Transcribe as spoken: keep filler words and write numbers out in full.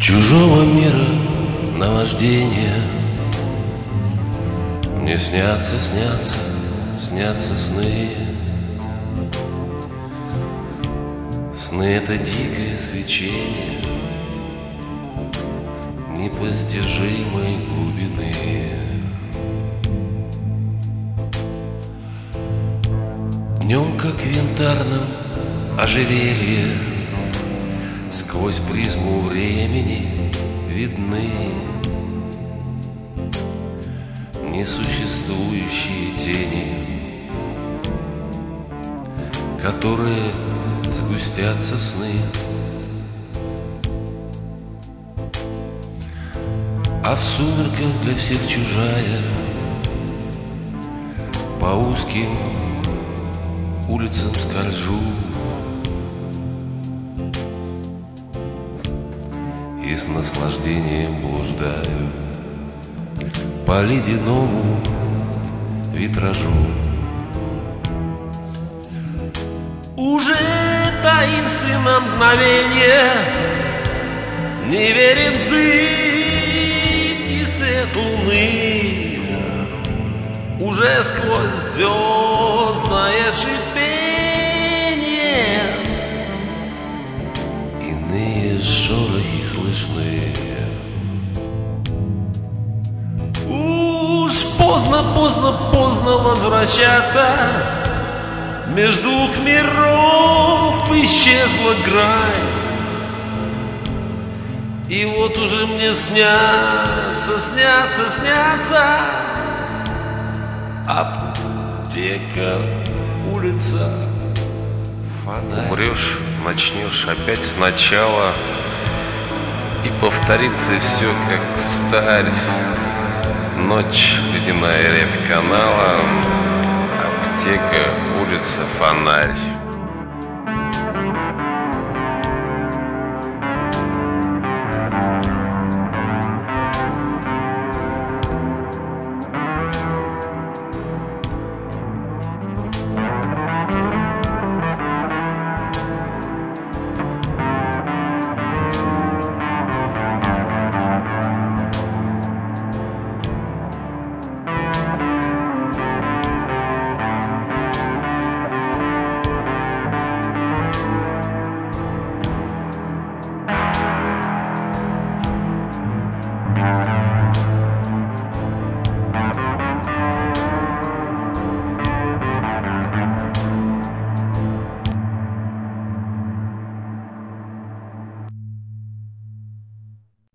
Чужого мира наваждения мне снятся, снятся, снятся сны. Сны — это дикое свечение непостижимой глубины. Днем, как в янтарном ожерелье, сквозь призму времени видны несуществующие тени, которые сгустятся сны. А в сумерках для всех чужая по узким улицам скольжу и с наслаждением блуждаю по ледяному витражу. Уже таинственно мгновение, не верен в зыбкий свет луны. Уже сквозь звездное шипение иные шорохи слышны. Уж поздно, поздно, поздно возвращаться. Между двух миров исчезла грань. И вот уже мне снятся, снятся, снятся аптека, улица, фонарь. Умрешь, начнешь опять сначала, и повторится все как встарь. Ночь, ледяная рябь канала, аптека, улица, фонарь.